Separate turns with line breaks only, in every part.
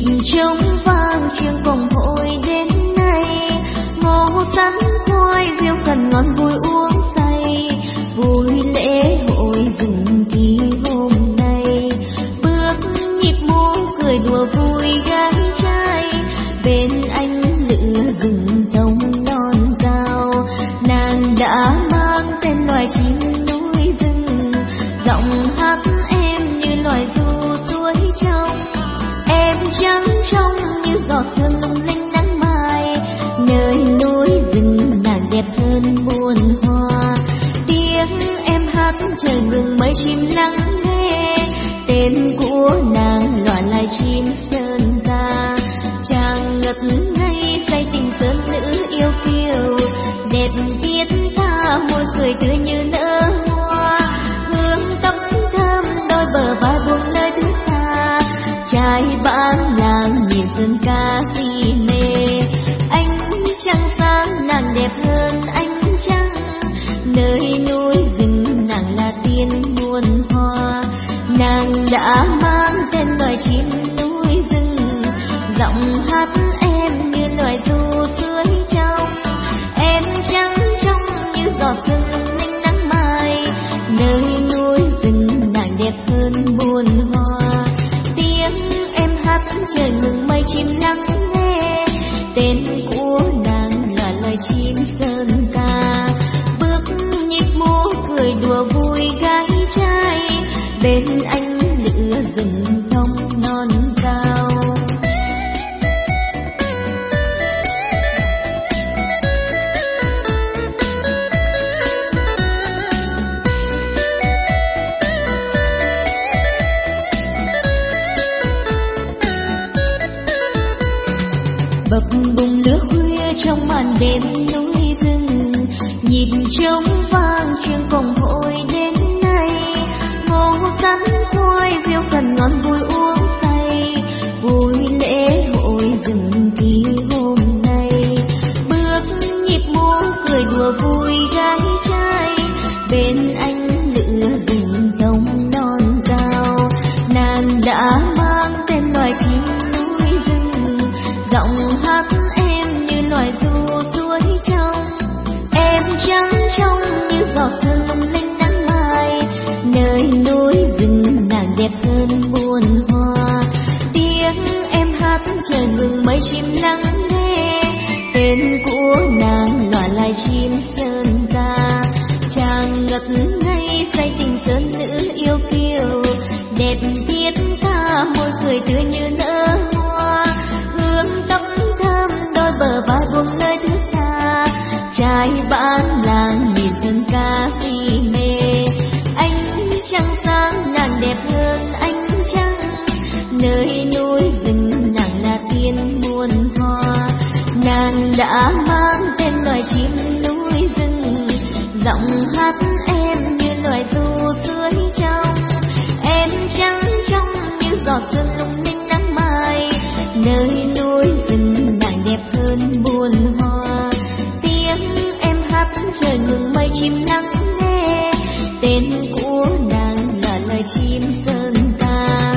trống vang chuyên cùng hội đến nay, ngô sắn khoai rượu cần ngon vui uống say, vui lễ hội rừng thì hôm nay, bước nhịp múa cười đùa vui gái trai, bên anh lựa rừng thông non cao, nàng đã mang tên loài chim núi rừng, giọng hát em như loài ru suối trong, em trắng trong như giọt sương lung linh nắng mai, nơi núi rừng nàng đẹp hơn muôn hoa, tiếng em hát trời ngừng mấy chim lắng nghe, tên của nàng loài lai chim sơn ca, chàng ngất ngây say tình sơn nữ yêu kiều, đẹp biết tha môi cười tươi như nở hoa, hương tóc thơm đôi bờ vai buông lời thứ xa, trai bán làng nhìn sơn ca si mê, anh trăng sáng nàng đẹp hơn anh trăng, nơi núi rừng nàng là tiên muôn hoa, nàng đã mang tên loài chim núi rừng, giọng hát em như loài ru suối trong, em trắng trong như giọt sương lung linh nắng mai, nơi núi rừng nàng đẹp hơn muôn hoa, tiếng em hát trời ngừng mây chim lắng nghe, tên của nàng là loài chim sơn ca, bước nhịp múa cười đùa vui gái trai, bên anh lựa rừng thông non cao. Bập bùng lửa khuya trong màn đêm núi rừng, nhịp trống vang chuyên cùng hội đến nay, ngô sắn khoai rượu cần ngon vui uống say, vui lễ hội rừng thì hôm nay, bước nhịp múa cười đùa vui gái trai, bên anh lựa rừng thông non cao, nàng đã mang tên loài chim núi rừng, giọng hát em như loài ru suối trong, em trắng trong như giọt sương lung linh nắng mai, nơi núi rừng nàng đẹp hơn muôn hoa, tiếng em hát trời ngừng mấy chim lắng nghe, tên của nàng loài lai chim sơn ca, chàng ngất ngây say tình sơn nữ yêu kiều, đẹp biết tha môi cười tươi như nở hoa, hương tóc thơm đôi bờ vai buông lời thứ xa, trai bán làng nhìn sơn ca si mê, anh trăng sáng nàng đẹp hơn anh trăng, nơi núi rừng nàng là tiên muôn hoa, nàng đã mang tên loài chim núi rừng, giọng hát em như loài ru suối trong, em trắng trong như giọt sương lung linh nắng mai, nơi núi rừng nàng đẹp hơn muôn hoa, tiếng em hát trời ngừng mây chim lắng nghe, tên của nàng là loài chim sơn ca.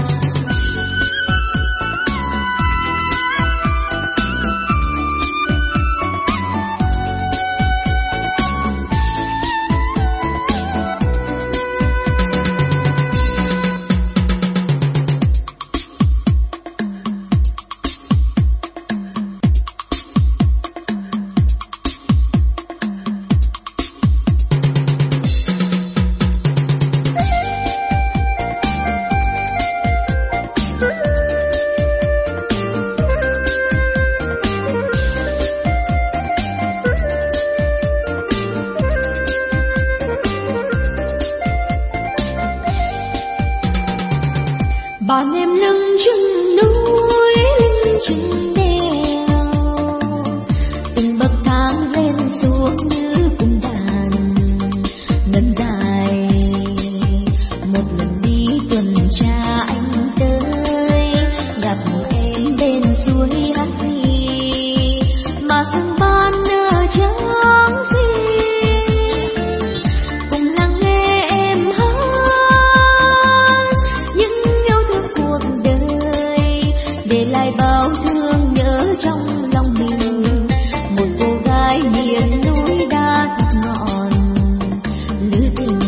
Bạn em lưng chừng núi lưng chừng đèo, từng bậc thang lên xuống như cung đàn ngân dài, một lần đi tuần tra anh tới gặp em bên suối hát gì mà từng ban nở trắng xinh, cùng lắng nghe em hát những yêu thương cuộc đời.
để lại bao thương nhớ trong lòng mình. Một cô gái miền núi đã thật ngọn lữ tình.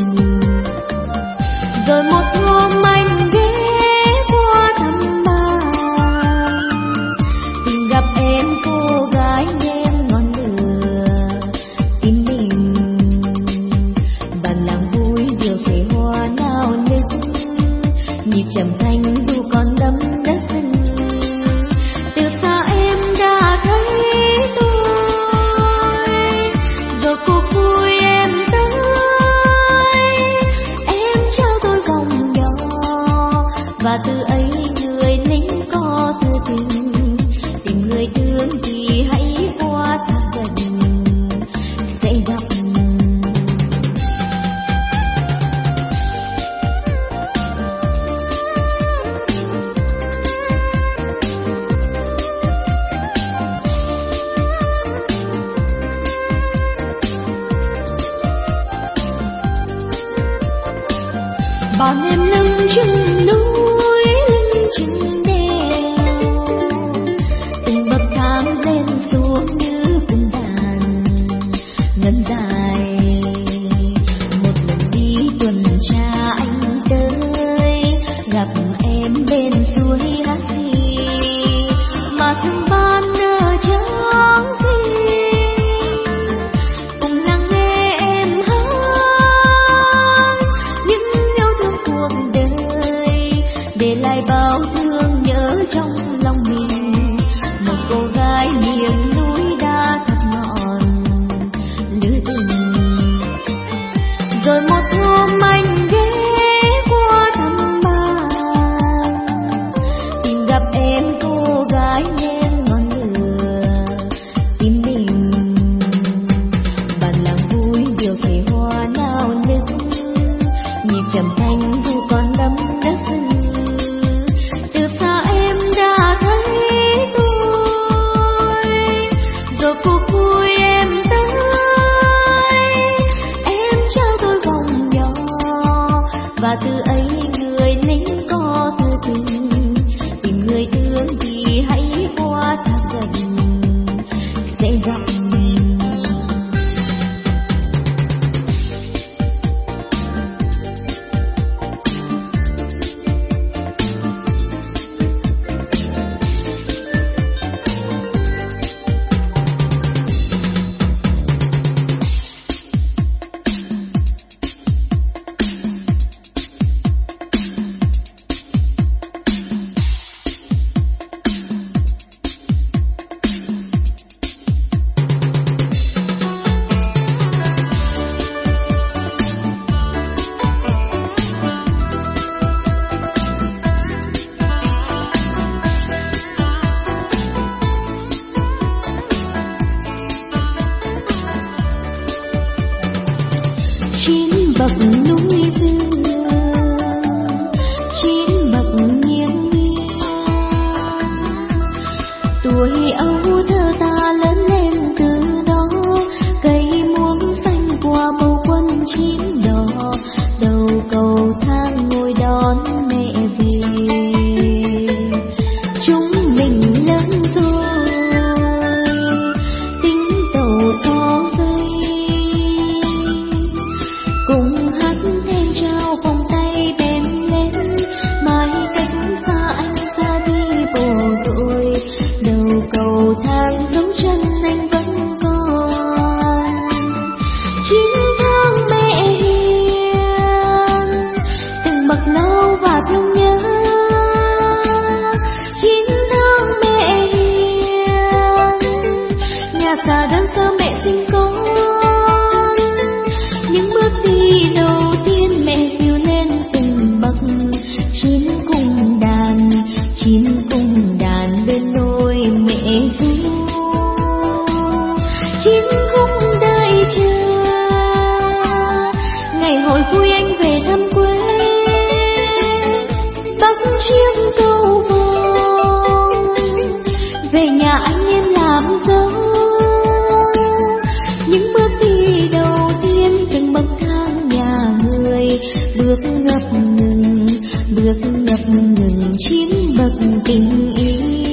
Rồi một hôm anh ghé qua thăm bạn, tìm gặp em cô gái nhem ngọn lửa tim mình. Bản làng vui điều thể hoa nao nức, nhịp trầm thanh dù còn đắm đất rừng. Từ xa em đã thấy tôi, rồi cuộc vui em tới. Em trao tôi vòng nhỏ, và từ ấy người lính có thư tình. Tìm người thương thì hãy qua thật gần sẽ gặp. Bao em lưng chừng núi lưng chừng đèo, từng bậc thang lên xuống như cung đàn ngân dài. Một lần đi tuần tra anh tới, gặp em bên suối hát gì mà thương ban nở trắng xinh. Cùng lắng nghe em hát những yêu thương cuộc đời, để lại bao thương nhớ trong lòng mình. Một cô gái miền núi đã thật ngọn lữ tình. Rồi một hôm anh ghé qua thăm bạn, tìm gặp em cô gái nhem ngọn lửa tim mình. Bản làng vui điều thể hoa nao nức, nhịp trầm thanh dù còn đắm đất rừng. Từ xa em đã thấy tôi, rồi cuộc vui em tới. Em trao tôi vòng nhỏ, và từ ấy người lính có thư tình. Tìm người thương thì hãy qua thật gần sẽ gặp. Chín bậc núi dương, chín bậc nghiêng nghiêng, tuổi ấu thơ ta lớn lên từ đó. Cây muống xanh qua bầu quân chín đỏ, đầu cầu thang ngồi đón mẹ về. Chúng mình lớn rồi, tính tàu gió rơi, cùng hát then trao vòng tay bén lên. Mãi cách xa anh xa đi bộ đội, đầu cầu thang dấu chân anh vẫn còn. Chín tháng mẹ hiền, từng bậc lâu và thương nhớ. Chín tháng mẹ hiền, nhà xa đơn sơ mẹ sinh con. Những bước đi đầu tiên mẹ dìu lên từng bậc. Chín cung đàn bên đôi mẹ ru. Chín khung đợi chờ ngày hội vui anh về thăm quê. Bắc chiếc câu vòng về nhà anh em làm dâu. Những bước đi đầu tiên từng bậc thang nhà người, bước ngập ngừng chín bậc tình yêu.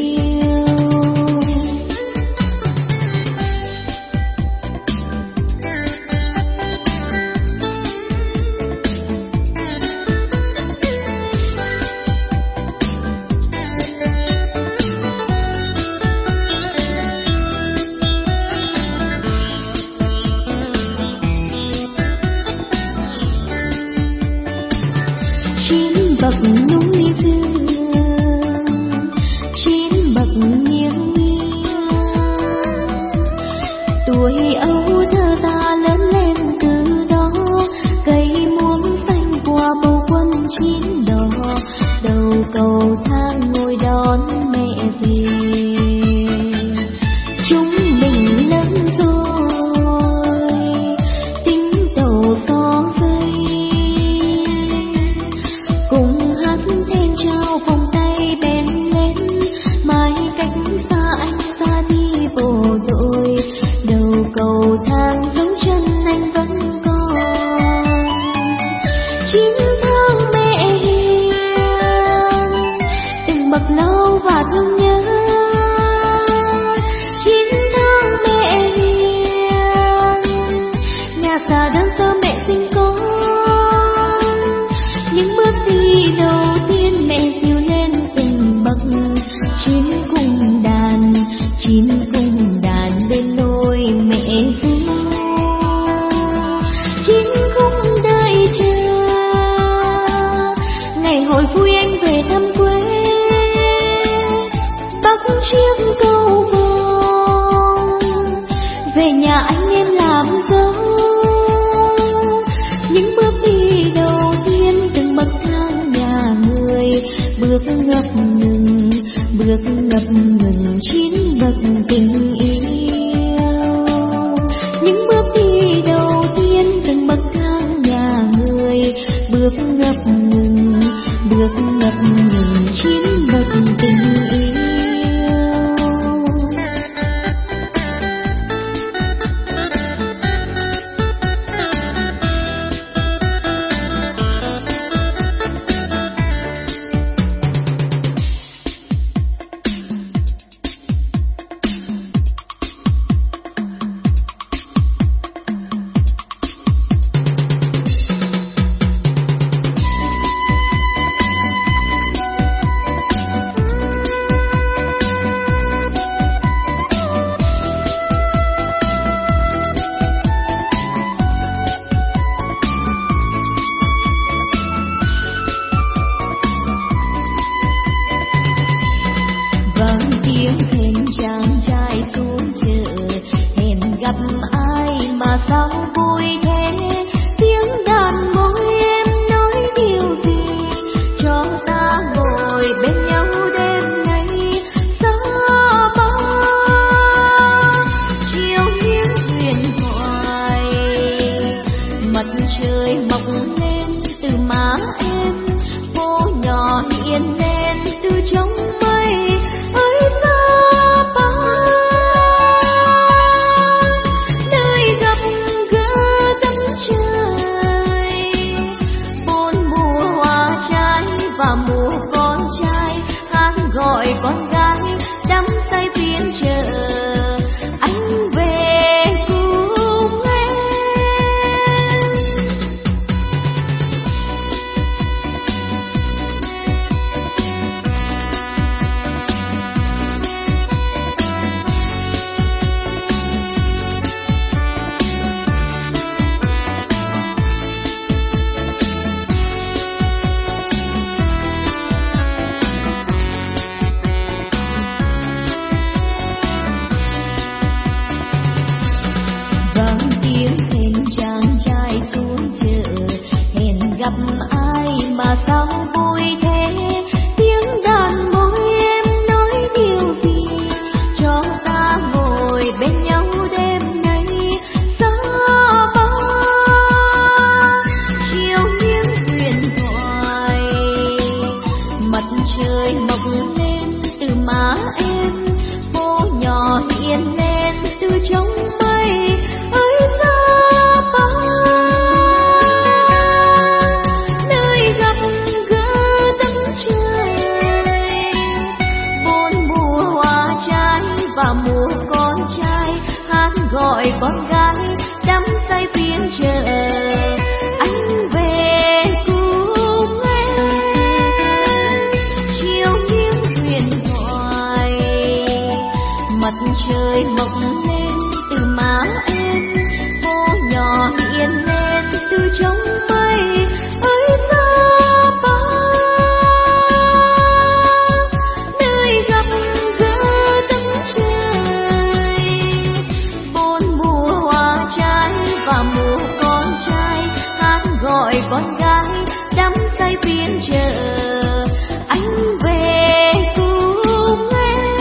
Đắm say phiên chờ anh về cùng em.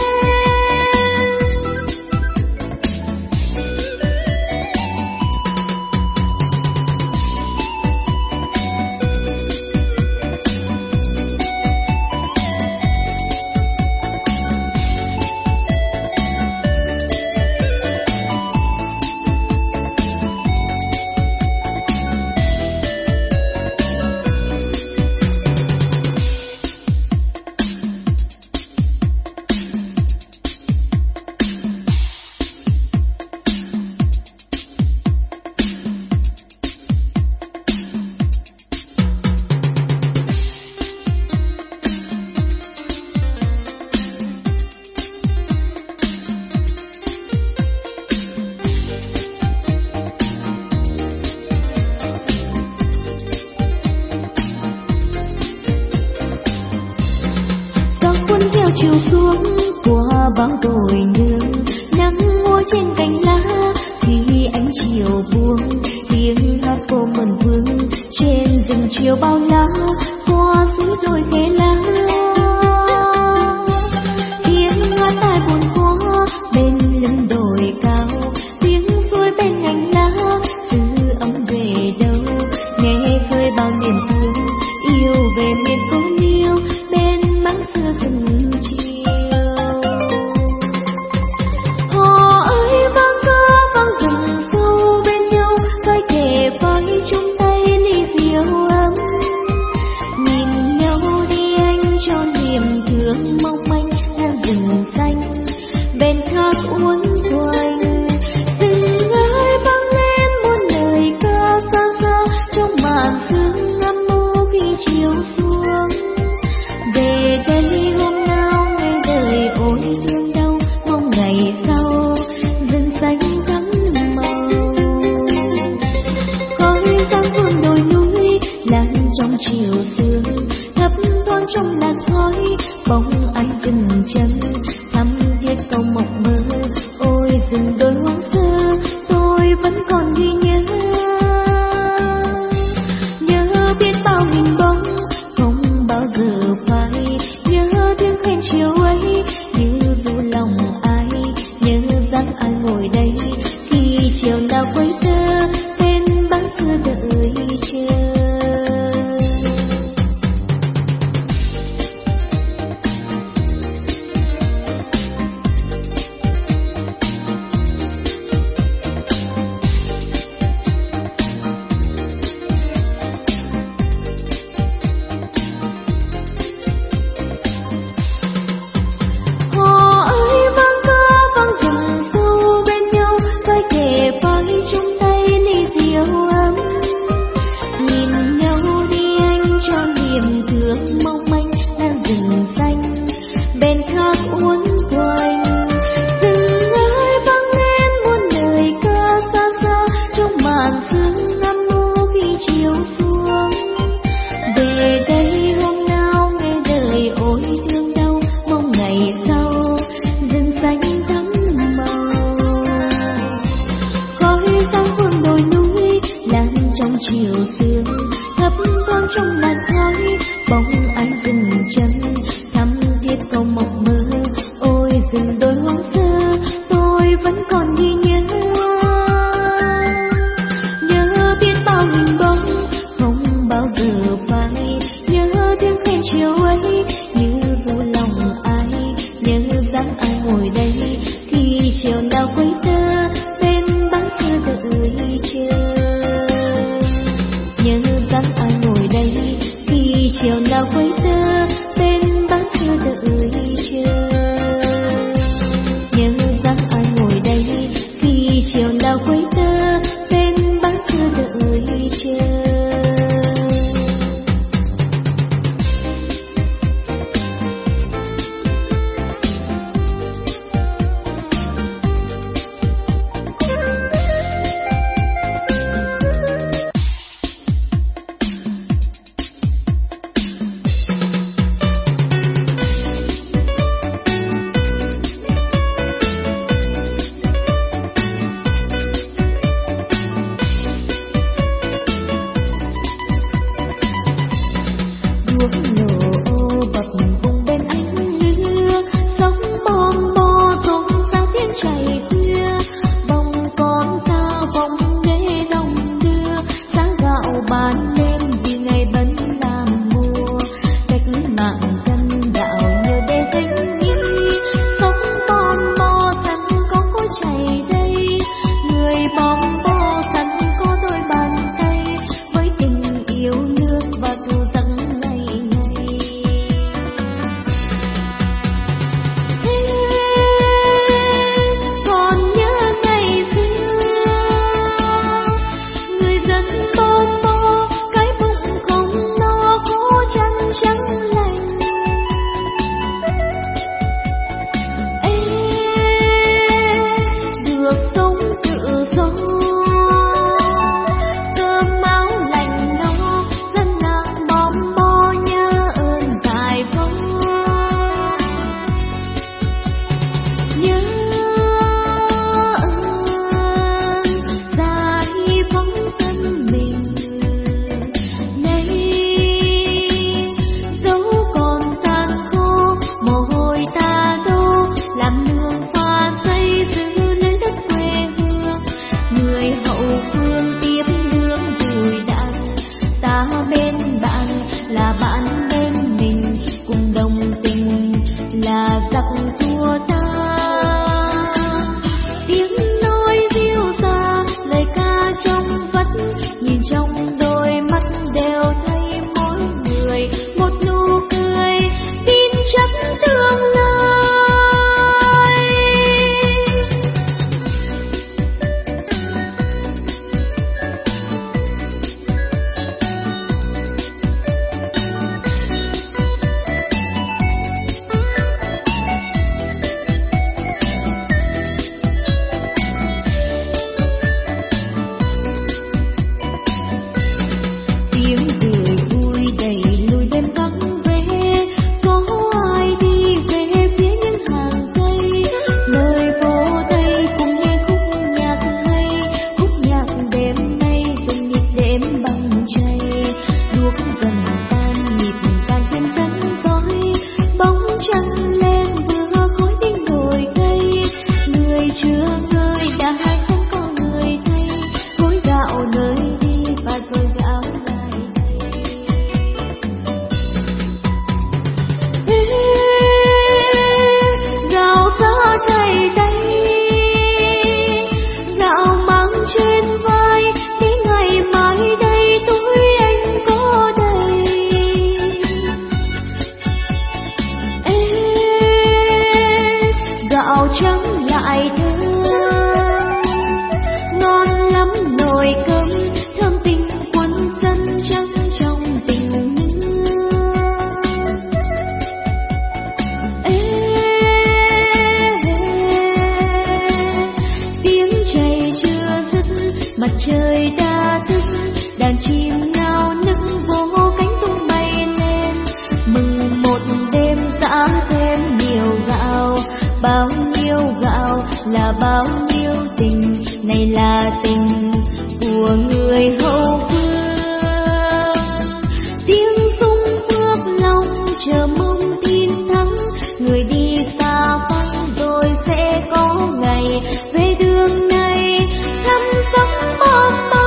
bao đồi nương, nắng mua trên cành lá thì ánh chiều buông, tiếng hát cô mơn vương trên rừng chiều bao la, qua suối đồi khe lá. Tiếng hát tai buồn quá bên lưng đồi cao, tiếng suối bên nhành lá, từ ấm về đâu, nghe khơi bao niềm thương yêu về miền phố niêu bên máng xưa rừng chiều. Hò ơi vang ca vang rừng sâu bên nhau, vai kề vai chung tay ly rượu ấm, nhìn nhau đi anh cho niềm thương mong manh đang rừng xanh bên thác uốn quanh. Rừng ơi vang lên muôn lời ca xa xa trong màn sương ngâm mơ khi chiều xuống. Về đây hôm nào ngày đời ôi thương đau, mong ngày sau rừng xanh thắm màu. Khói giăng hương đồi núi lan trong chiều sương, thấp thoáng trong làn khói bóng ai dừng chân thắm thiết câu mộng mơ. Ôi rừng đồi hoang sơ tôi vẫn còn ghi nhớ, nhớ biết bao hình bóng không bao giờ phai, nhớ tiếng khen chiều ấy như du lòng ai, nhớ dáng ai ngồi đây khi chiều nào quấy tơ bên băng xưa đợi chờ. Hò ơi vang ca vang rừng sâu bên nhau, vai kề vai chung tay ly rượu ấm, nhìn nhau đi anh cho niềm thương mong manh đang rừng xanh bên thác uốn quanh. Rừng ơi vang lên muôn lời ca xa xa trong màn sương ngâm mơ khi chiều xuống. Về đây hôm nào ngày đời ôi thương đau, mong ngày sau rừng xanh thắm màu. Khói giăng hương đồi núi lan trong chiều sương, thấp thoáng trong làn khói bóng ai dừng chân thắm thiết câu mộng mơ. Ôi rừng đồi hoang sơ tôi vẫn còn ghi nhớ, nhớ biết bao hình bóng không bao giờ phai, nhớ tiếng khen chiều ấy như du lòng ai, nhớ dáng ai ngồi đây khi chiều nào quấy tơ bên băng xưa đợi chờ. Nhớ dáng ai ngồi đây khi chiều nào quấy tơ bên băng xưa đợi chờ. Nhớ dáng ai ngồi đây khi chiều nào quấy tơ bên băng xưa đợi chờ.
trắng lại thơm. Ngon lắm nồi cơm thơm tình quân dân trắng trong tình nương. Tiếng chày chưa dứt mặt trời đã thức, đàn chim nao nức vỗ cánh tung bay lên. Mừng một đêm giã thêm nhiều gạo, bao nhiêu gạo là bao nhiêu tình, này là tình của người hậu phương. Tiếng súng bước lòng chờ mong tin thắng, người đi xa vắng rồi sẽ có ngày về đường này thăm sống bom bơ.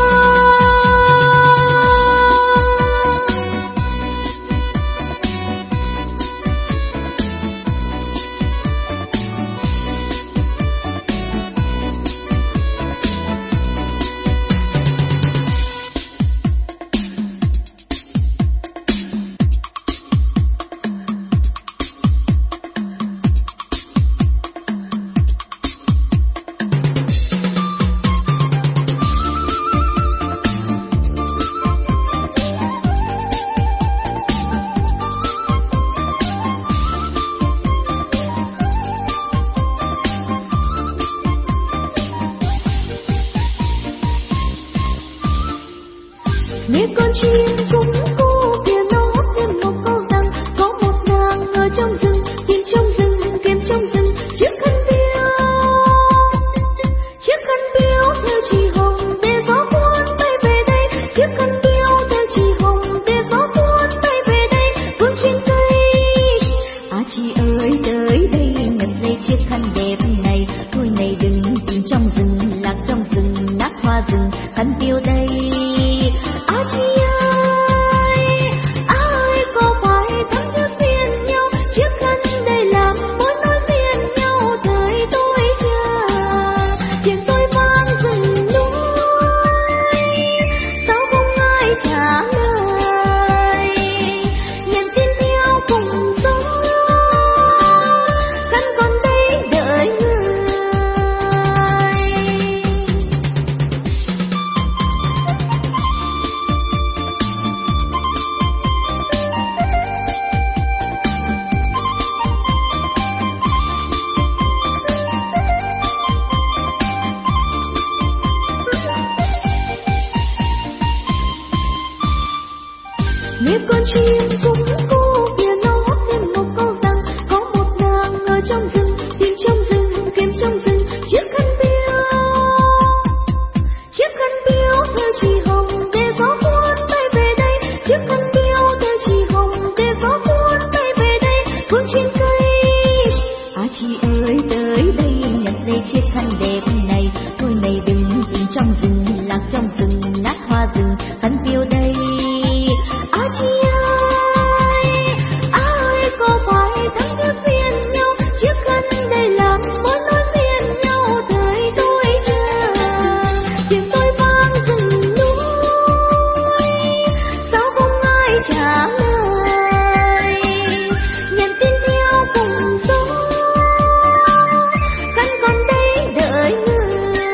Nghe con chim cũng cu kìa nó thêm một câu rằng có một nàng ở trong rừng, tìm trong rừng, kiếm trong rừng chiếc khăn biếu theo chị hồng để gió cuốn bay về đây, chiếc khăn biếu theo chị hồng để gió cuốn bay về đây, vương trên cây. À chị ơi tới đây nhặt lấy chiếc khăn đẹp này, thôi này đừng tìm trong rừng, lạc trong rừng, nát hoa rừng, khăn biếu đây. À chị ơi, có phải thắm thiết phiền nhau, chiếc khăn đây làm mối nối phiền nhau, thời tôi chờ tiếng tôi vang rừng núi, sao không ai trả lời, nhận tin theo cùng gió, khăn còn đây đợi người. Nghe con chim cũng cu kìa nó thêm một câu rằng có một nàng ở trong rừng, tìm trong rừng, kiếm trong rừng chiếc khăn biếu theo chị hồng để gió cuốn bay về đây, chiếc khăn biếu theo chị hồng để gió cuốn bay về đây, vương trên cây. À chị ơi tới đây nhặt lấy chiếc khăn đẹp này, thôi này đừng tìm trong rừng, lạc trong rừng, nát hoa rừng, khăn biếu đây. À chị ơi, có phải thắm thiết phiền nhau, chiếc khăn đây làm mối nối phiền nhau, thời tôi chờ tiếng tôi vang rừng núi, sao không ai trả lời, nhận tin theo cùng gió, khăn còn đây đợi người.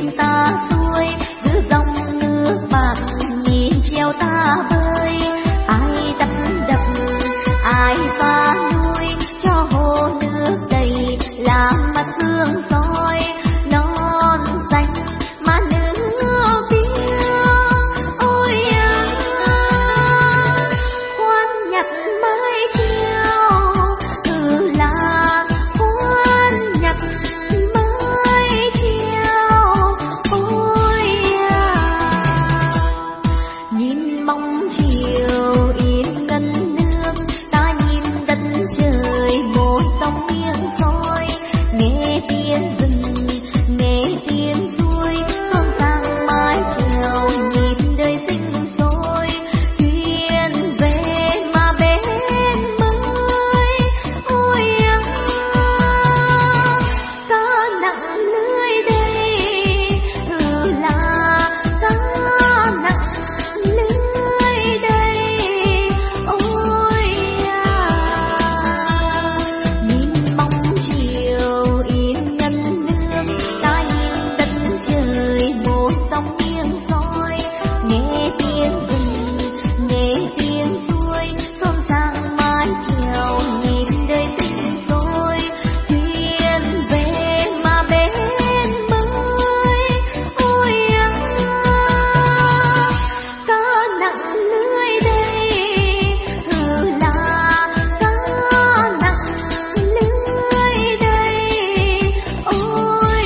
thuyền ta xuôi giữa dòng nước bạc nhìn treo ta bơi. Ai đắp đập ai phá nuôi cho hồ nước đầy làm mặt hương soi non xanh mà nước biếc. Ôi khoan nhặt mái treo là khoan nhặt mái treo. Ôi nhìn bóng chiều yên ngân nước, ta nhìn đất trời một dòng miếng khói. Nghe tiếng rừng nghe tiếng suối xôn sang mái chèo nhìn đời sinh sôi. Thuyền về mà bên bơi. Ôi cá nặng lưới đây là cá nặng lưới đây. Ôi nhìn bóng chiều yên ngân nước, ta nhìn đất trời một dòng miếng soi. Nghe tiếng rừng nghe tiếng suối xôn sang mái chèo nhìn đời sinh sôi. Thuyền về mà bên bơi. Ôi cá nặng lưới đây là cá nặng lưới đây. Ôi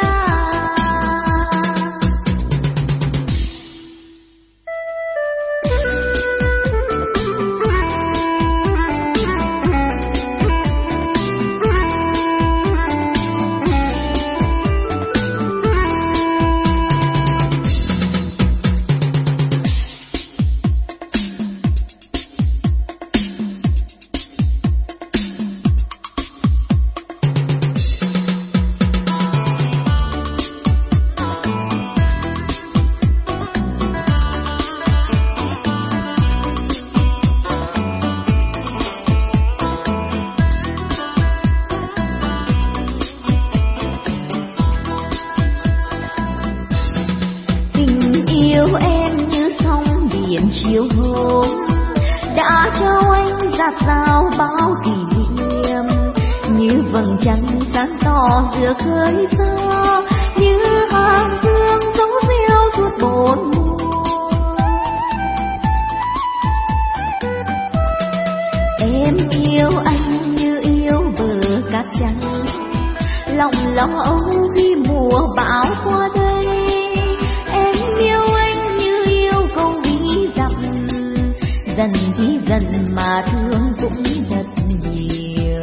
tình yêu em như sóng biển chiều hôm, đã cho anh dạt dào bao kỷ niệm. Như vầng trăng sáng tỏ giữa khơi gió, như hàng dương dấu rêu suốt bốn mùa. Em yêu anh như yêu bờ cát trắng, lòng lo âu khi mùa bão qua đây. Em yêu anh như yêu câu ví dặm, dần thì dần mà thương cũng thật nhiều.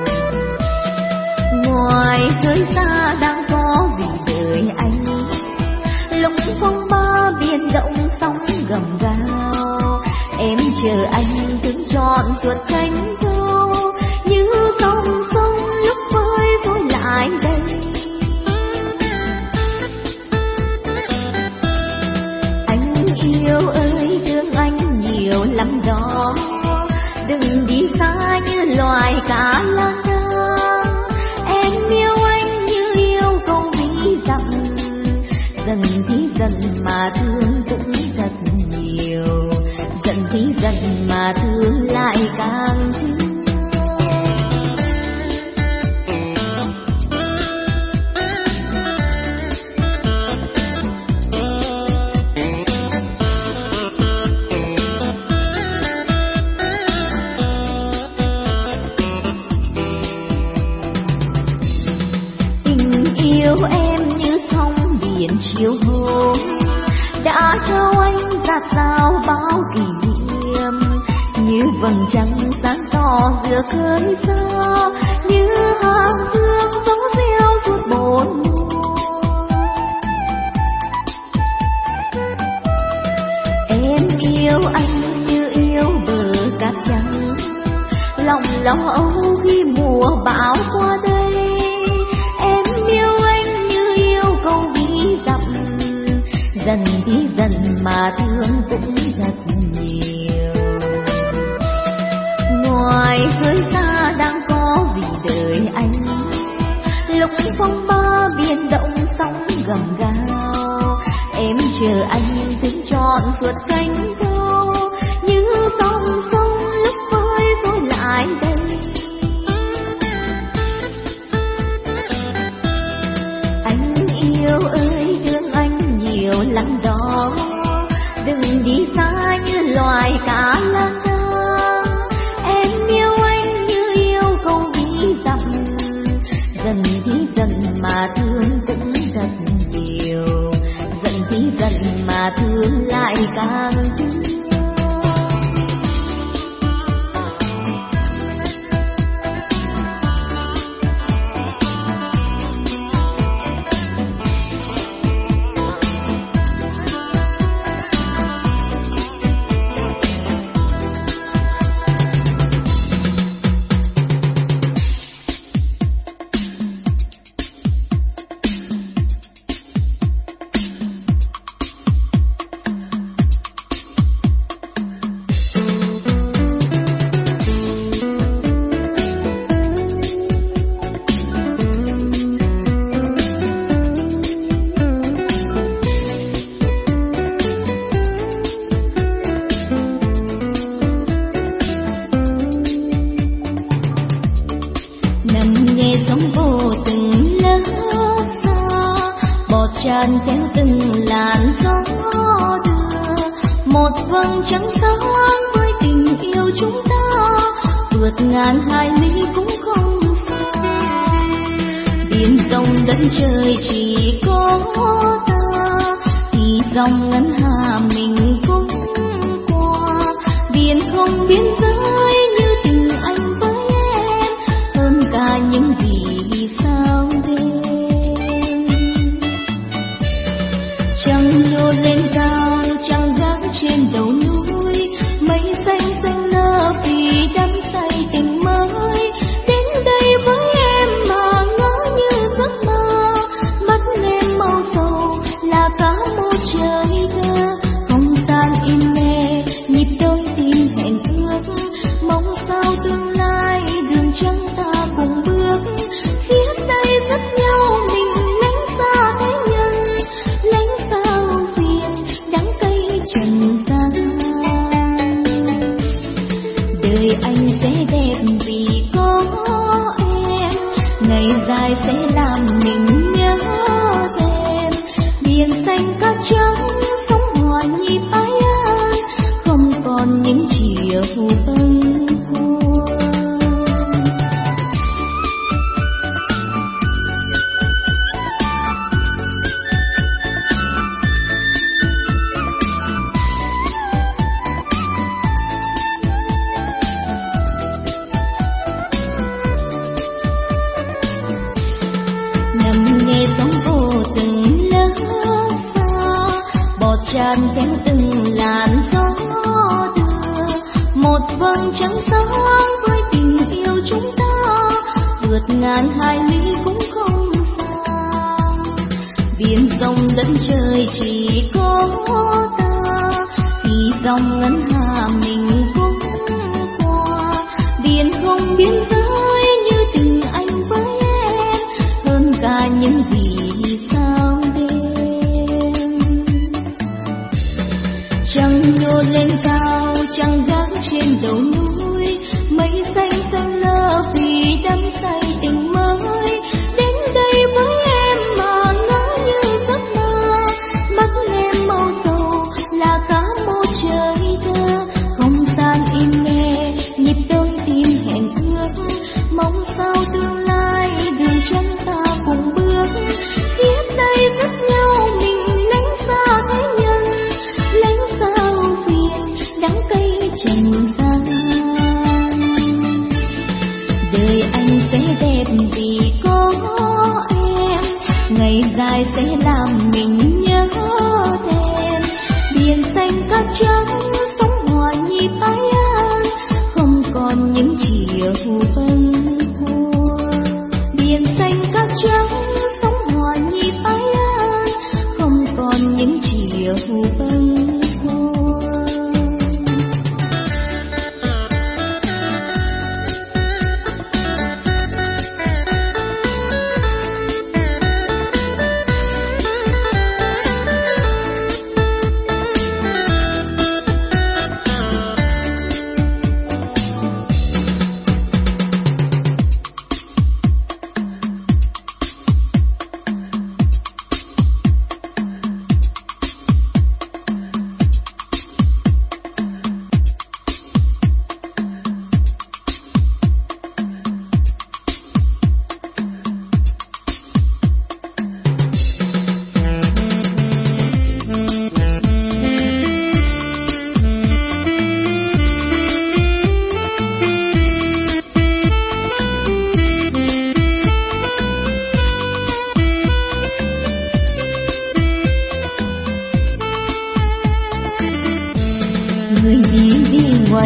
Ngoài khơi xa đang có gì đợi anh, lúc phong ba biển động sóng gầm gào. Em chờ anh thương trọn suốt cánh câu, như dòng sông lúc vơi vội lại đây. Anh yêu ơi thương anh nhiều lắm đó, đừng đi xa như loài cá lang thang. Em yêu anh như yêu câu ví dặm, dần thì dần mà thương cũng thật nhiều. Dần thì dần mà thương lại càng thương. Tình yêu em như sóng biển chiều hôm, đã cho anh dạt dào bao kỷ niệm. Như vầng trăng sáng tỏ giữa khơi gió, như hàng dương dấu rêu suốt bốn mùa. Em yêu anh như yêu bờ cát trắng, lòng lo âu khi mùa bão qua đây. Em yêu anh như yêu câu ví dặm, dần thì dần mà thương cũng thật nhiều. Ngoài khơi xa đang có gì đợi anh, lúc phong ba biển động sóng gầm gào. chờ anh đứng trọn suốt cánh đâu, như dòng sông lúc vơi rồi lại đây. Anh yêu ơi thương anh nhiều lắm đó, đừng đi xa như loài cá lang thang. Em yêu anh như yêu câu ví dặm, dần đi dần mà thương cũng thật nhiều, dần đi dần mà thương lại càng thương. Tràn theo từng làn gió đưa một vầng trăng sáng với tình yêu chúng ta, vượt ngàn hải lý cũng không xa. Biển rộng đất trời chỉ có ta, thì dòng ngân hà mình cũng qua. Biển không biên giới như tình anh với em, hơn cả những vì sao đêm. Trăng nhô lên cao, trăng gác trên đầu núi, mây xanh xanh lơ vì đắm say tình mới. Đến đây với em mà ngỡ như giấc mơ, mắt em màu sầu là cả một trời thơ. Không gian im lặng, nhịp đôi tim hẹn ước, mong sao tương lai đường trăng ta cùng bước. Phía đây rất nhau mình lánh xa thế nhân, lánh sao phiền đắng cay trần gian. Đời anh sẽ đẹp vì có em, ngày dài sẽ làm mình nhớ thêm. Biển xanh cát trắng sống hòa nhịp ái ân, không còn những chiều bâng khuâng. Nằm nghe sóng vô từng lớp xa, bọt tràn theo từng làn gió đưa một vầng trăng sáng với tình yêu chúng ta, vượt ngàn hải lý cũng không xa. Biển rộng đất trời chỉ có ta, thì dòng ngân hà mình cũng qua. Biển không biên giới như tình anh với em, hơn cả những vì sao đêm. Trăng nhô lên cao, trăng gác trên đầu núi, mây xanh xanh lơ vì đắm say tình mới. Đến đây với em mà ngỡ như giấc mơ, mắt em màu sầu là cả một trời thơ. Không gian im nghe, nhịp đôi tim hẹn ước, mong sao tương lai đường trăng ta cùng bước. Phía đây rất nhau mình lánh xa thế nhân, lánh sao phiền đắng cay trần gian. Đời anh sẽ đẹp vì có em, ngày dài sẽ làm mình nhớ thêm. Biển xanh cát trắng sống hòa nhịp ái ân, không còn những chiều bâng khuâng. Biển xanh cát trắng sống hòa nhịp ái ân, không còn những chiều bâng khuâng.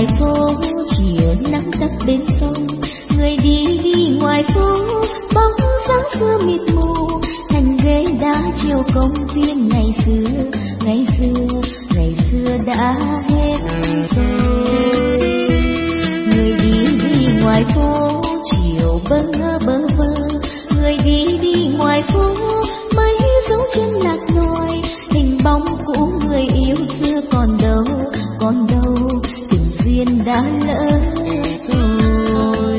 ngoài phố chiều nắng tắt bên sông, người đi đi ngoài phố bóng dáng xưa mịt mù, thành ghế đá chiều công viên ngày xưa, ngày xưa, ngày xưa đã hết rồi. Người đi đi ngoài phố chiều bơ vơ, người đi đi ngoài phố mấy dấu chân lạc loài, hình bóng cũ người yêu xưa còn đâu, còn đâu, tình duyên đã lỡ rồi.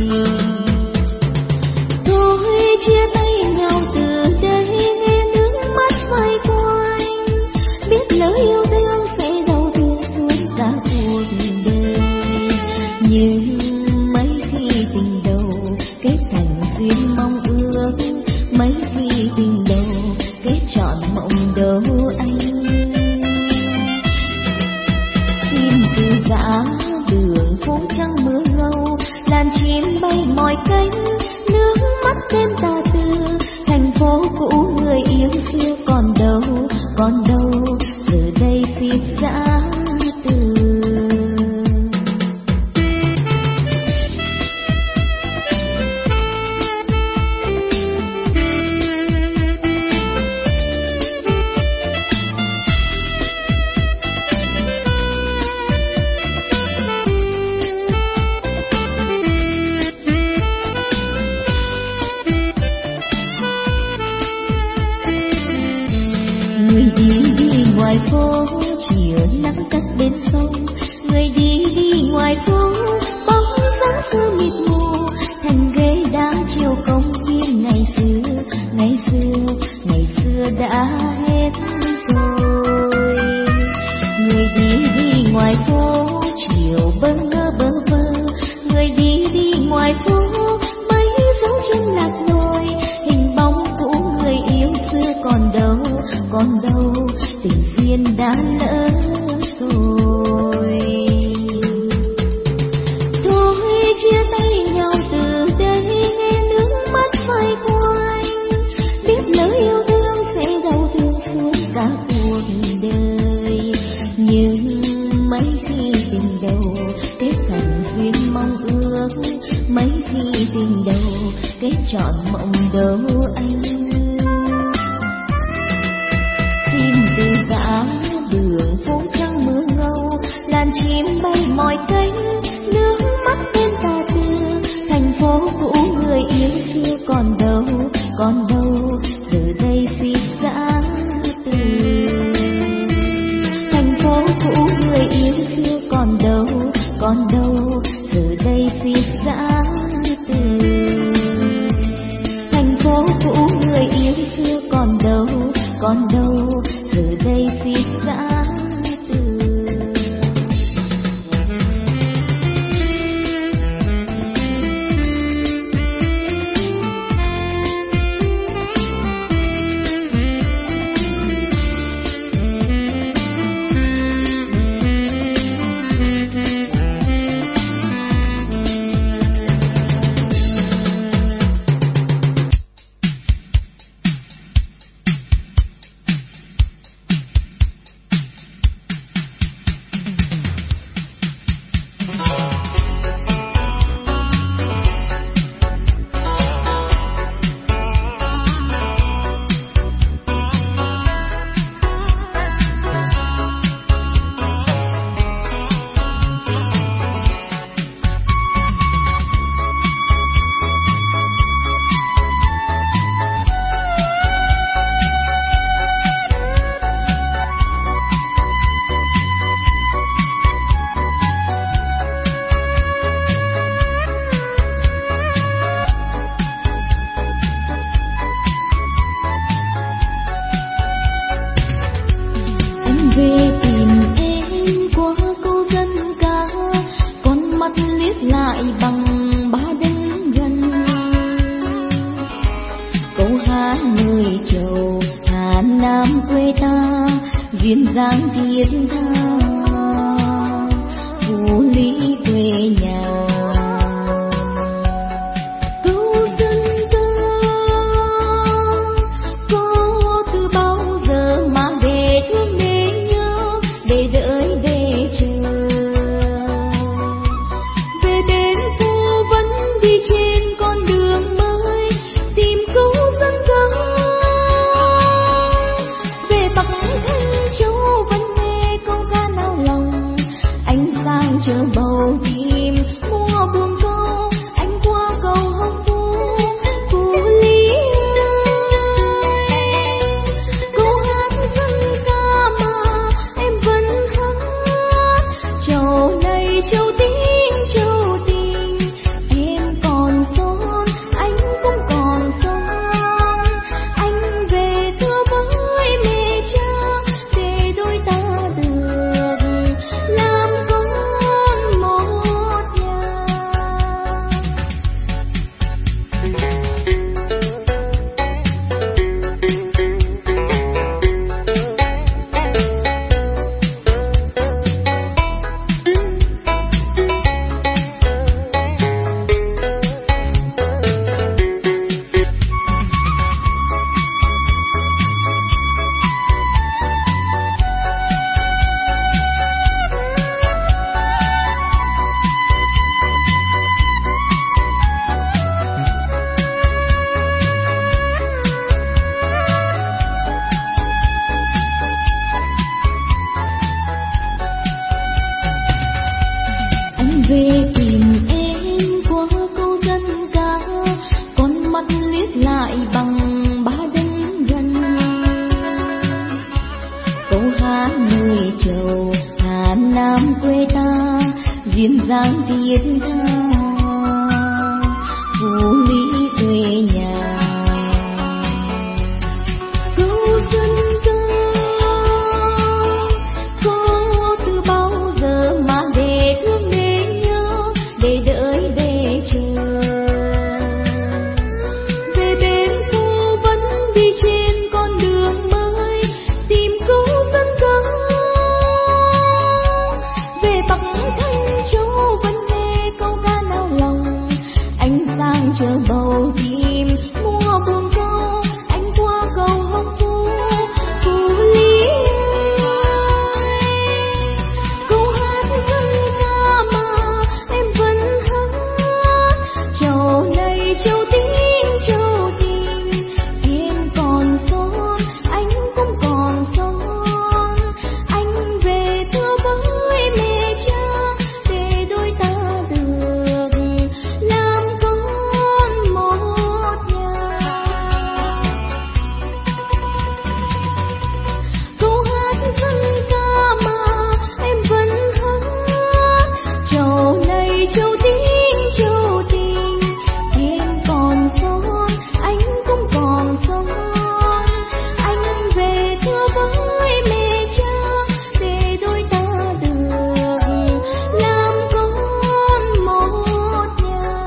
Thôi chia tay nhau từ đây, nghe nước mắt vây quanh, biết lỡ yêu thương sẽ đau thương suốt cả cuộc đời. Nhưng mấy khi tình đầu kết thành duyên mong ước, mấy khi tình đầu kết trọn mộng đầu anh. Xin từ giã đường phố trăng mưa ngâu, đàn chim bay mỏi cánh, nước mắt đêm tà tư, thành phố cũ người yêu xưa còn đâu, còn đâu, giờ đây xin giã từ. Ngoài phố chiều nắng tắt bên sông, người đi đi ngoài phố bóng dáng xưa mịt mù, thành ghế đá chiều công viên ngày xưa, ngày xưa, ngày xưa đã hết rồi. Người đi đi ngoài phố chiều bơ vơ, người đi đi ngoài phố mấy dấu chân lạc loài, hình bóng cũ người yêu xưa còn đâu, còn đâu, tình duyên đã lỡ rồi. Thôi chia tay nhau từ đây, nghe nước mắt phai quanh, biết lỡ yêu thương sẽ đau thương suốt cả cuộc đời. Nhưng mấy khi tình đầu kết thành duyên mong ước, mấy khi tình đầu kết trọn mộng đầu anh. Từ giã đường phố trăng mưa ngâu, đàn chim bay mỏi cánh, nước mắt bên tà tư, thành phố cũ người yêu xưa còn đâu, còn đâu, giờ đây xin giã từ. Thành phố cũ người yêu xưa còn đâu, còn đâu, giờ đây xin giã từ. Thành phố cũ người yêu xưa còn đâu, còn đâu, giờ đây xin giã từ. duyên dáng thiết tha vô lý quê nhà. Câu dân ca có từ bao giờ mà để thương để nhớ, để đợi để chờ. Châu Hà Nam quê ta duyên dáng thiết tha Phú Lý quê nhà câu dân ca có từ bao giờ mà để thương để nhớ để đợi để chờ về bên cô vẫn đi trên con đường mới tìm câu dân ca về Bắc Thanh Châu vẫn nghe câu ca nao lòng anh sang chờ bầu tìm mua buông câu anh qua cầu Hồng Phú Phú Lý câu hát dân ca mà em vẫn hát châu này châu tình thiên còn son anh cũng còn son anh về thưa với mẹ cha để đôi ta được làm con một nhà câu hát dân ca mà em vẫn hát châu này châu tình thiên còn son anh cũng còn son anh về thưa với mẹ cha để đôi ta được làm con một nhà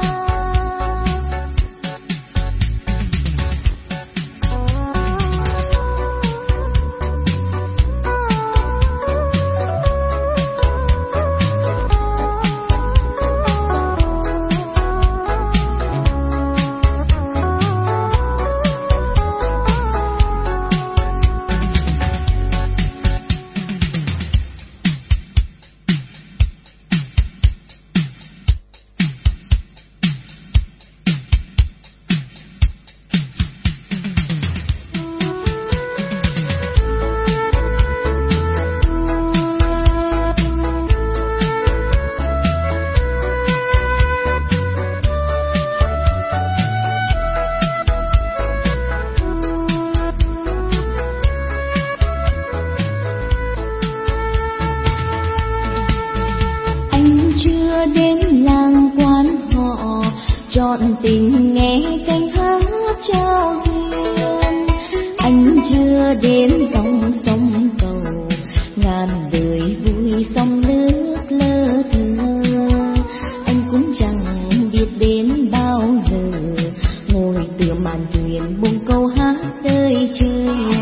anh chưa đến làng quan họ chọn tình nghe canh hát trao duyên anh chưa đến dòng sông cầu ngàn đời vui sông nước lơ thơ anh cũng chẳng biết đến bao giờ ngồi tựa màn thuyền buông câu hát đời chơi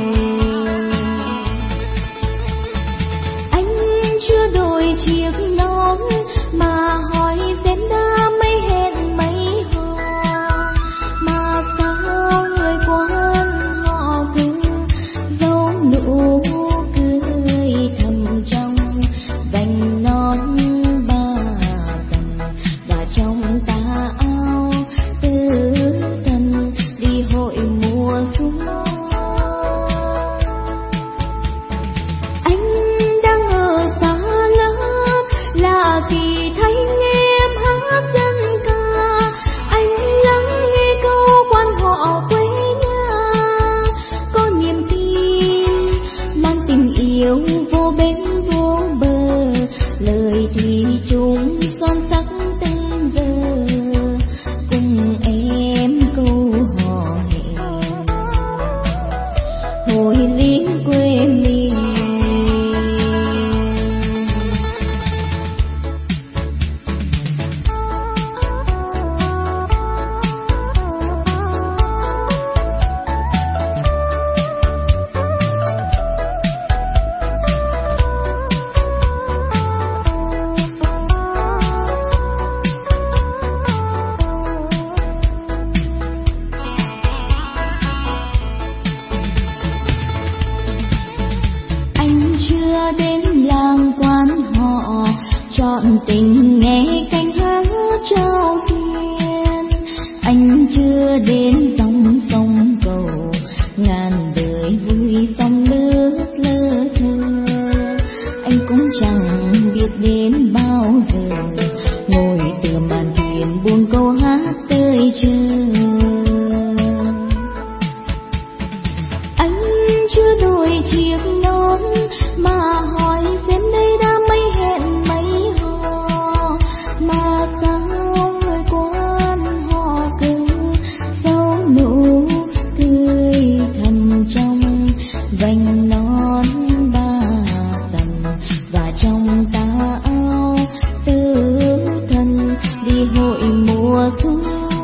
anh chưa đổi chiếc nón mà hỏi xem đã mấy hẹn mấy hò mà sao người quan họ cứ giấu nụ cười thầm trong vành nón ba tầng và trong tà áo tứ thân đi hội mùa xuân anh đang ở xa lắm là kỳ thấy em hát dân ca anh lắng nghe câu quan họ quê nhà có niềm tin mang tình yêu vô bến vô bờ lời thì chúng son sắc từng giờ cùng em câu hò hẹn hồi liên quê mình anh chưa đến làng quan họ chọn tình nghe canh hát trao duyên anh chưa đến dòng sông cầu ngàn đời vui sông nước lơ thơ anh cũng chẳng biết đến bao giờ ngồi tựa màn thuyền buông câu hát tươi chờ anh chưa
đôi chiếc nón mà hỏi xem đây đã mấy hẹn mấy hò, mà sao người quan họ cứ sâu nụ cười thầm trong vành nón ba tầng và trong tà áo tứ thân đi hội mùa xuân.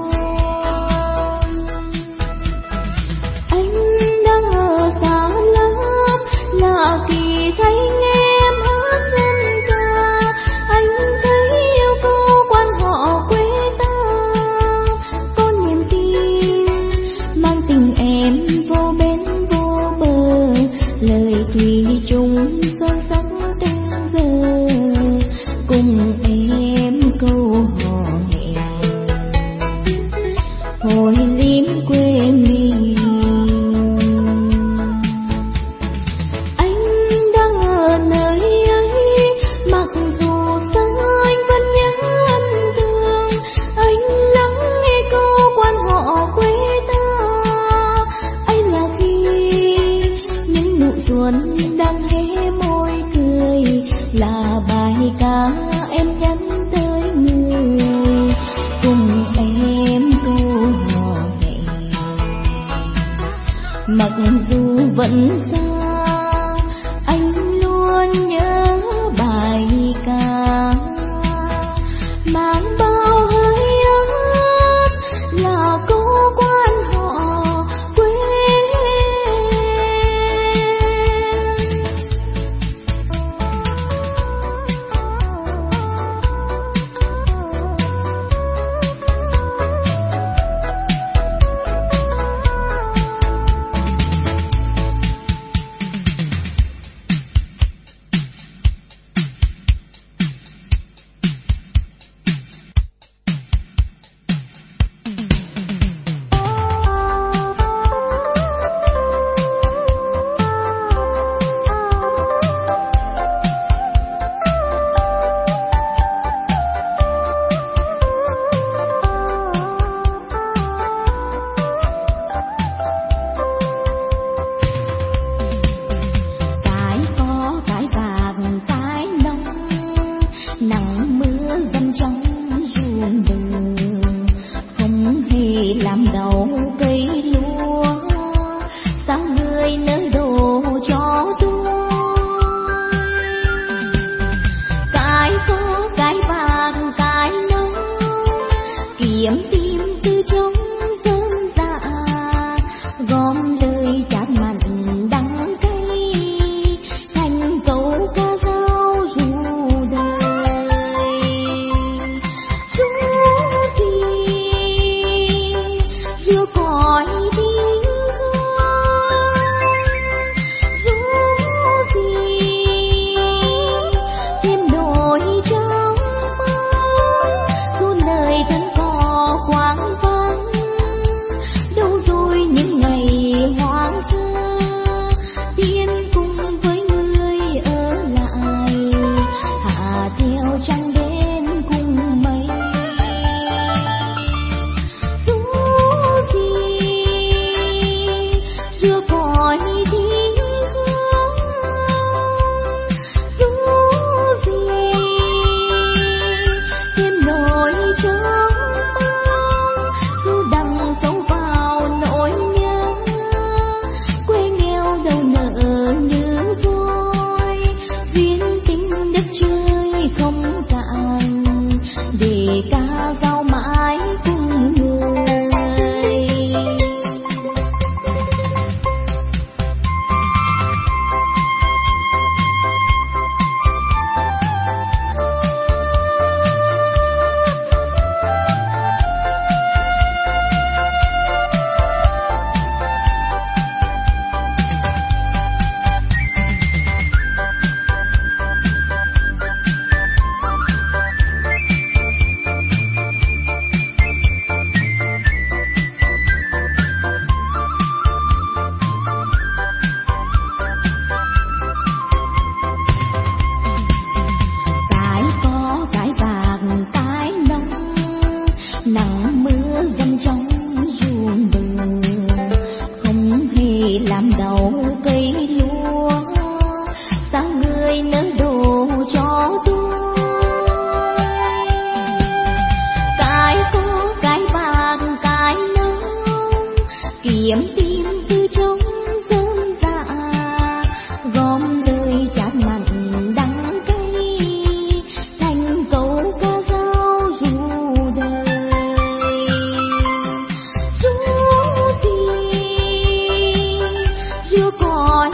Anh đang ở xa lắm là kỳ thấy em hát dân ca, anh thấy yêu câu quan họ quê ta, có niềm tin mang tình em vô bến vô bờ, lời thủy chung son sắc từng giờ cùng em câu hò hẹn hồi lim quê mình. Anh đang ở nơi ấy mặc dù xa anh vẫn nhớ ân thương, anh lắng nghe câu quan họ quê ta. Anh là khi những nụ xuân đang hé môi cười là bài ca em nhắn tới người cùng em câu hò hẹn. Mặc dù vẫn xa anh luôn nhớ bài ca mang bao hơi ấm là câu quan họ quê. Cái có cái vàng cái nóng, nắng mưa dầm trong ruộng đường, không hề làm đau cây lúa, sao người nỡ đổ cho tôi. Cái có cái vàng cái nóng, kiếm tìm từ trong dân dã, gom lời chát mặn đắng cay thành câu ca dao ru đời. Ru gì ru còi tiếng ru gì thêm đôi trong ru lời thân cò quang vắng. Đâu rồi những ngày hoang sơ tiên cùng với người ở lại, hạ theo trăng đêm cùng mây. Ru gì ru còi tiếng ru gì thêm nỗi trống ru đằng sâu vào nỗi nhớ quê nghèo đâu nợ như vôi, duyên tình đất trời không cạn để ca dao mãi cùng người.
cây lúa, sao người nỡ đổ